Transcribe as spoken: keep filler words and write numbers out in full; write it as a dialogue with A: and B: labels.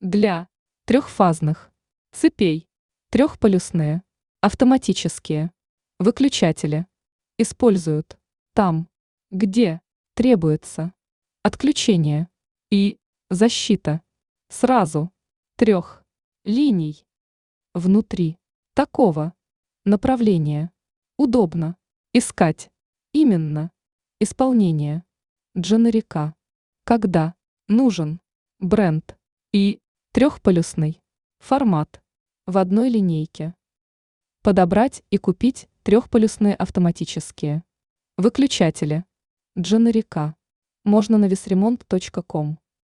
A: Для трехфазных цепей трехполюсные автоматические выключатели используют там, где требуется отключение и защита сразу трех линий внутри такого направления. Удобно искать именно исполнение дженерика, когда нужен бренд и трехполюсный формат в одной линейке. Подобрать и купить трехполюсные автоматические выключатели дженерика можно на весремонт точка ком.